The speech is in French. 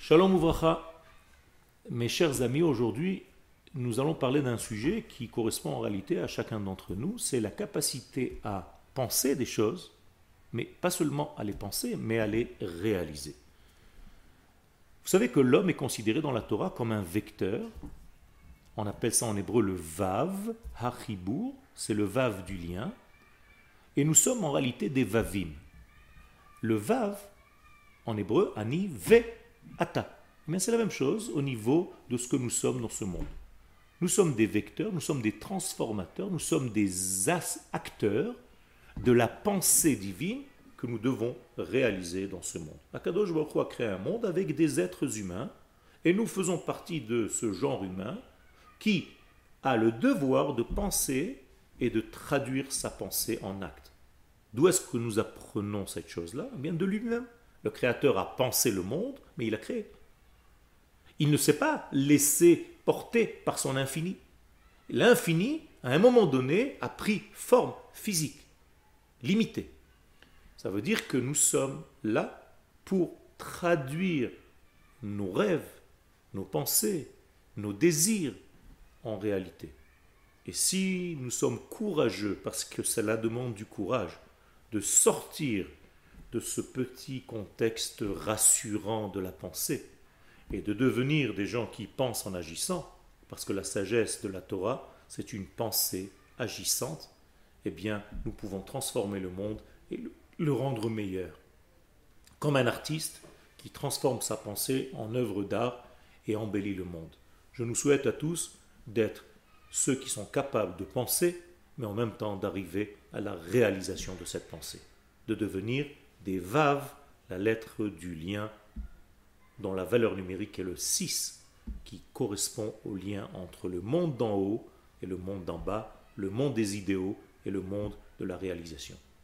Shalom Ouvracha, mes chers amis, aujourd'hui nous allons parler d'un sujet qui correspond en réalité à chacun d'entre nous, c'est la capacité à penser des choses, mais pas seulement à les penser, mais à les réaliser. Vous savez que l'homme est considéré dans la Torah comme un vecteur, on appelle ça en hébreu le vav, hachibur, c'est le vav du lien, et nous sommes en réalité des vavim. Le vav, en hébreu, ani ve ata. Mais c'est la même chose au niveau de ce que nous sommes dans ce monde. Nous sommes des vecteurs, nous sommes des transformateurs, nous sommes des acteurs de la pensée divine que nous devons réaliser dans ce monde. Akadosh Baruch Hu a créé un monde avec des êtres humains et nous faisons partie de ce genre humain qui a le devoir de penser et de traduire sa pensée en acte. D'où est-ce que nous apprenons cette chose-là? Eh bien de lui-même. Le Créateur a pensé le monde, mais il a créé. Il ne s'est pas laissé porter par son infini. L'infini, à un moment donné, a pris forme physique, limitée. Ça veut dire que nous sommes là pour traduire nos rêves, nos pensées, nos désirs en réalité. Et si nous sommes courageux, parce que cela demande du courage, de sortir de ce petit contexte rassurant de la pensée et de devenir des gens qui pensent en agissant, parce que la sagesse de la Torah, c'est une pensée agissante, eh bien, nous pouvons transformer le monde et le rendre meilleur. Comme un artiste qui transforme sa pensée en œuvre d'art et embellit le monde. Je nous souhaite à tous d'être ceux qui sont capables de penser, mais en même temps d'arriver à la réalisation de cette pensée, de devenir des vav, la lettre du lien, dont la valeur numérique est le 6, qui correspond au lien entre le monde d'en haut et le monde d'en bas, le monde des idéaux et le monde de la réalisation.